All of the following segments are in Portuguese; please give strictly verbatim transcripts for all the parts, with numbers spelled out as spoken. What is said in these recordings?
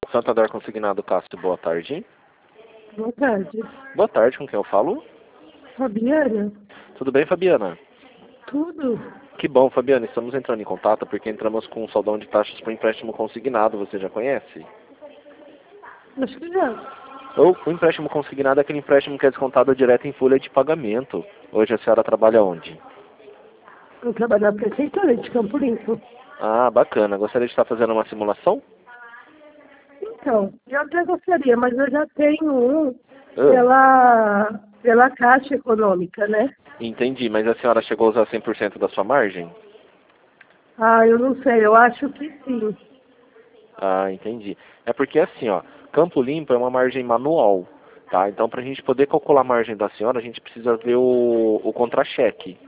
Santander Consignado Cássio, boa tarde. Boa tarde. Boa tarde, com quem eu falo? Fabiana? Tudo bem, Fabiana? Tudo? Que bom, Fabiana, estamos entrando em contato porque entramos com um saldão de taxas para empréstimo consignado, você já conhece? Acho que já. Ou o empréstimo consignado é aquele empréstimo que é descontado direto em folha de pagamento. Hoje a senhora trabalha onde? Eu trabalho na prefeitura de Campo Limpo. Ah, bacana. Gostaria de estar fazendo uma simulação? Então, eu até gostaria, mas eu já tenho um Ah, pela, pela Caixa Econômica, né? entendi, mas a senhora chegou a usar cem por cento da sua margem? Ah, eu não sei, eu acho que sim. Ah, entendi. É porque assim, ó, Campo Limpo é uma margem manual, tá? Então, para a gente poder calcular a margem da senhora, a gente precisa ver o, o contra-cheque,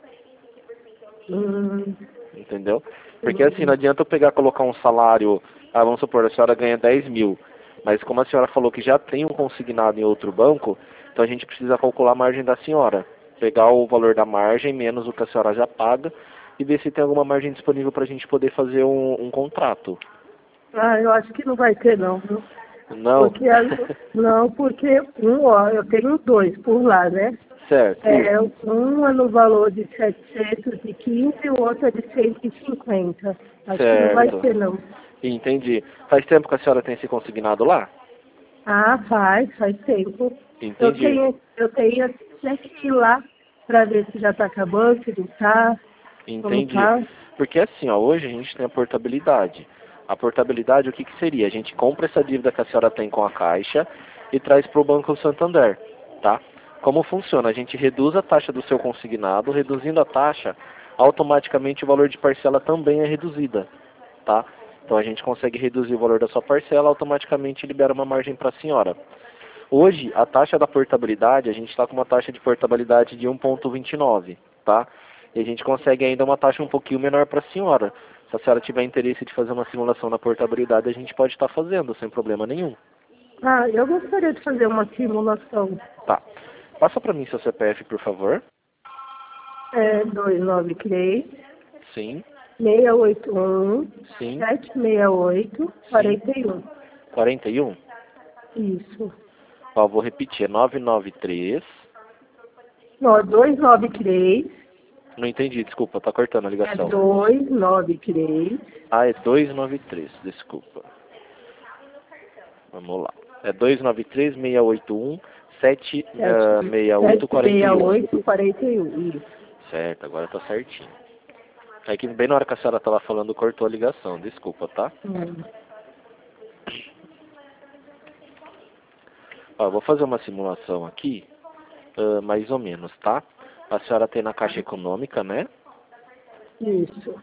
Hum, entendeu? Porque assim, não adianta eu pegar e colocar um salário, ah, vamos supor, a senhora ganha dez mil, mas como a senhora falou que já tem um consignado em outro banco, então a gente precisa calcular a margem da senhora. Pegar o valor da margem menos o que a senhora já paga e ver se tem alguma margem disponível para a gente poder fazer um, um contrato. ah, eu acho que não vai ter não, viu? Não? Porque, a- não, porque um, ó, eu tenho dois por lá, né? Certo. É, um é no valor de setecentos e quinze e o outro é de cento e cinquenta. Acho que não vai Certo. ter não. Entendi. Faz tempo que a senhora tem se consignado lá? Ah, faz, faz tempo. Eu Entendi. tenho, eu tenho até que ir lá para ver se já está acabando, se não está, como Entendi. tá. Porque assim, ó, hoje a gente tem a portabilidade. A portabilidade, o que, que seria? A gente compra essa dívida que a senhora tem com a Caixa e traz para o Banco Santander, tá? Como funciona? A gente reduz a taxa do seu consignado, reduzindo a taxa, automaticamente o valor de parcela também é reduzida, tá? Então a gente consegue reduzir o valor da sua parcela, automaticamente libera uma margem para a senhora. Hoje, a taxa da portabilidade, a gente está com uma taxa de portabilidade de um vírgula vinte e nove, tá? E a gente consegue ainda uma taxa um pouquinho menor para a senhora. Se a senhora tiver interesse de fazer uma simulação na portabilidade, a gente pode estar fazendo, sem problema nenhum. Ah, eu gostaria de fazer uma simulação. Tá. Passa para mim seu C P F, por favor. É dois nove três, Sim, seis oito um, sim, sete seis oito, sim. quarenta e um. quarenta e um? Isso. Ó, vou repetir, é nove nove três. Não, dois nove três, Não entendi, desculpa, tá cortando a é ligação. dois nove três, Ah, é duzentos e noventa e três, desculpa. Vamos lá. É duzentos e noventa e três, seiscentos e oitenta e um, sete seis oito, quarenta e um. sete seis oito, quarenta e um. Isso. Certo, agora tá certinho. É que bem na hora que a senhora tava falando, cortou a ligação. Desculpa, tá? Hum. Ó, eu vou fazer uma simulação aqui, ah, mais ou menos, tá? A senhora tem na Caixa Econômica, né? Isso.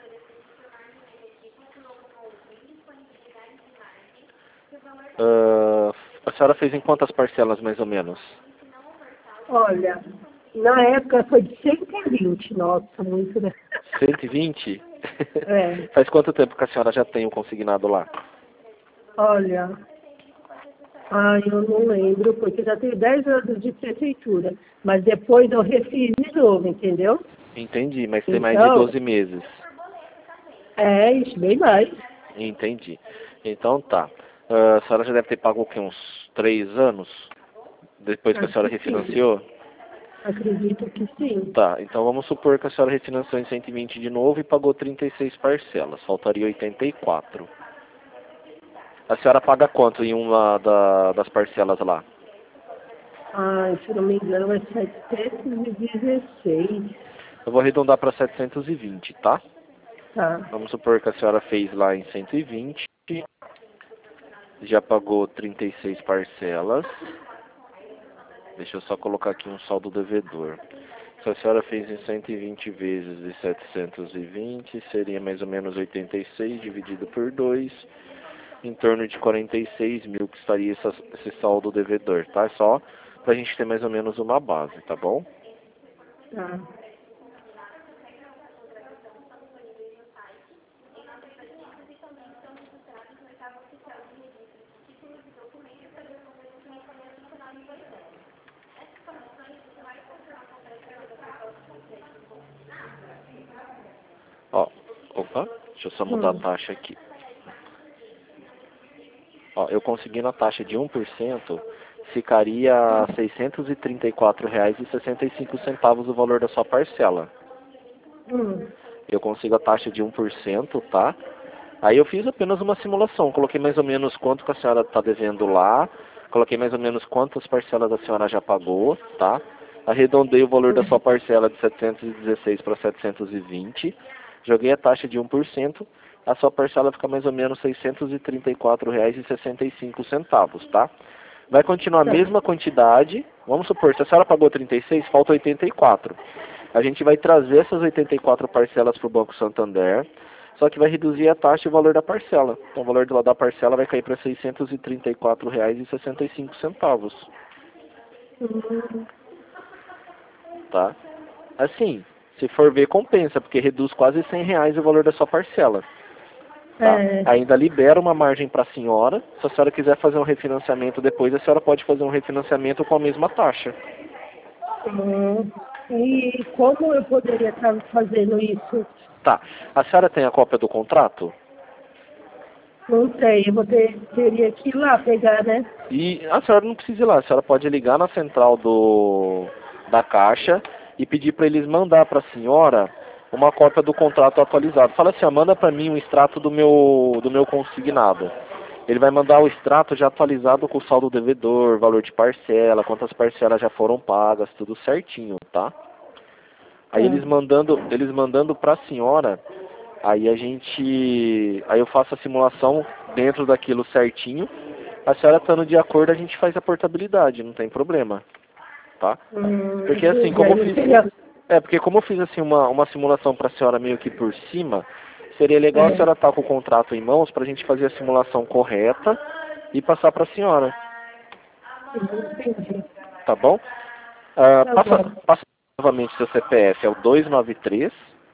Ah, a senhora fez em quantas parcelas, mais ou menos? Olha, na época foi de cento e vinte, nossa, muito, né? cento e vinte? É, Faz quanto tempo que a senhora já tem o consignado lá? olha, ai, eu não lembro, porque já tenho dez anos de prefeitura, mas depois eu refiz de novo, entendeu? Entendi, mas tem mais de Então, doze meses. é, isso, bem mais. Entendi. Então tá. Ah, a senhora já deve ter pago o quê? Uns três anos? Depois que a Acho senhora que sim, refinanciou? acredito que sim. Tá, então vamos supor que a senhora refinanciou em cento e vinte de novo e pagou trinta e seis parcelas. Faltaria oitenta e quatro. A senhora paga quanto em uma da- das parcelas lá? Ai, se não me engano, é setecentos e dezesseis, Eu vou arredondar para setecentos e vinte, tá? tá? Vamos supor que a senhora fez lá em cento e vinte, já pagou trinta e seis parcelas. Deixa eu só colocar aqui um saldo devedor. Se a senhora fez em cento e vinte vezes de setecentos e vinte, seria mais ou menos oitenta e seis dividido por dois, em torno de quarenta e seis mil que estaria essa, esse saldo devedor, tá? Só pra gente ter mais ou menos uma base, tá bom? Tá. Ó, opa, deixa eu só mudar a Hum. taxa aqui. Ó, eu conseguindo a taxa de um por cento, ficaria seiscentos e trinta e quatro reais e sessenta e cinco centavos o valor da sua parcela. Hum. Eu consigo a taxa de um por cento, tá? Aí eu fiz apenas uma simulação, coloquei mais ou menos quanto que a senhora está devendo lá, coloquei mais ou menos quantas parcelas a senhora já pagou, tá? Arredondei o valor da sua parcela de setecentos e dezesseis para setecentos e vinte, joguei a taxa de um por cento, a sua parcela fica mais ou menos seiscentos e trinta e quatro reais e sessenta e cinco centavos, tá? Vai continuar a Tá. mesma quantidade, vamos supor, se a senhora pagou trinta e seis, falta oitenta e quatro. A gente vai trazer essas oitenta e quatro parcelas para o Banco Santander, só que vai reduzir a taxa e o valor da parcela. Então o valor da parcela vai cair para seiscentos e trinta e quatro reais e sessenta e cinco centavos. Hum. Tá? Assim, se for ver, compensa, porque reduz quase cem reais o valor da sua parcela. Tá? É. Ainda libera uma margem para a senhora. Se a senhora quiser fazer um refinanciamento depois, a senhora pode fazer um refinanciamento com a mesma taxa. Hum. E como eu poderia estar fazendo isso? Tá. A senhora tem a cópia do contrato? Não sei, eu vou ter, teria que ir lá pegar, né? E a senhora não precisa ir lá. A senhora pode ligar na central do, da Caixa e pedir para eles mandar para a senhora uma cópia do contrato atualizado. Fala assim, ó, manda para mim um extrato do meu, do meu consignado. Ele vai mandar o extrato já atualizado com o saldo devedor, valor de parcela, quantas parcelas já foram pagas, tudo certinho, tá? Aí eles mandando, eles mandando para a senhora, aí a gente, aí eu faço a simulação dentro daquilo certinho. A senhora estando de acordo, a gente faz a portabilidade, não tem problema, tá? Hum, Porque assim, e como eu aí fiz, seria- é porque como eu fiz assim uma, uma simulação para a senhora meio que por cima, seria legal a É. senhora estar com o contrato em mãos para a gente fazer a simulação correta e passar para a senhora, Entendi. tá bom? Ah, Tá passa, bom. passa novamente seu C P F, é o dois nove três,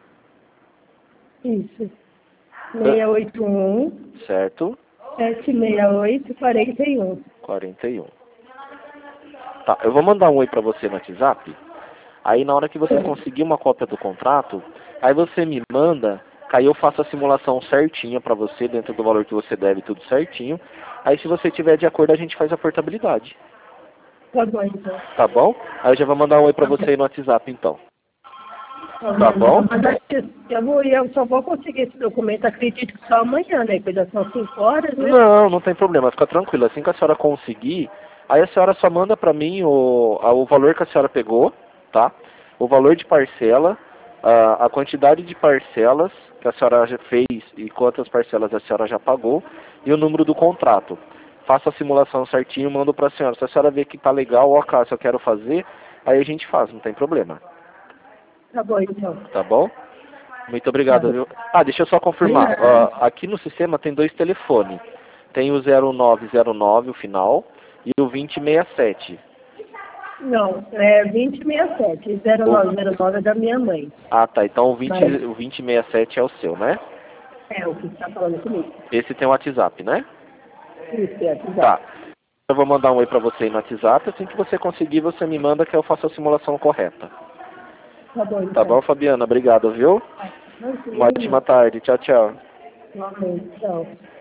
Isso. seis oito um, certo? sete seis oito, quarenta e um. quarenta e um. Tá, eu vou mandar um oi pra você no WhatsApp. Aí na hora que você conseguir uma cópia do contrato, aí você me manda, que aí eu faço a simulação certinha pra você, dentro do valor que você deve, tudo certinho. Aí se você tiver de acordo, a gente faz a portabilidade. Tá bom, então. Tá bom? Aí eu já vou mandar um oi pra você aí no WhatsApp então. Tá bom? Mas acho que eu, vou, eu só vou conseguir esse documento, acredito que só amanhã, né? Porque já são cinco horas, né? Não, não tem problema, fica tranquilo. Assim que a senhora conseguir, aí a senhora só manda pra mim o, a- o valor que a senhora pegou, tá? O valor de parcela, a, a quantidade de parcelas que a senhora já fez e quantas parcelas a senhora já pagou e o número do contrato. Faça a simulação certinho e mando pra senhora. Se a senhora ver que tá legal, ó, cara, se eu quero fazer, aí a gente faz, não tem problema. Tá bom, então. Tá bom? Muito Tá obrigado, bom. viu? Ah, deixa eu só confirmar. Ah, aqui no sistema tem dois telefones. Tem o zero nove zero nove, o final, e o vinte e sessenta e sete. Não, é vinte e sessenta e sete. zero nove zero nove é da minha mãe. Ah, tá. Então o, vinte, Mas o vinte e sessenta e sete é o seu, né? é o que está falando comigo. Esse tem o WhatsApp, né? Isso, é, exato. Tá. Eu vou mandar um oi pra você aí no WhatsApp. Assim que você conseguir, você me manda que eu faço a simulação correta. Tá bom, então. Tá bom, Fabiana? Obrigado, viu? Uma ótima tarde. Tchau, tchau. Tá bom, tchau.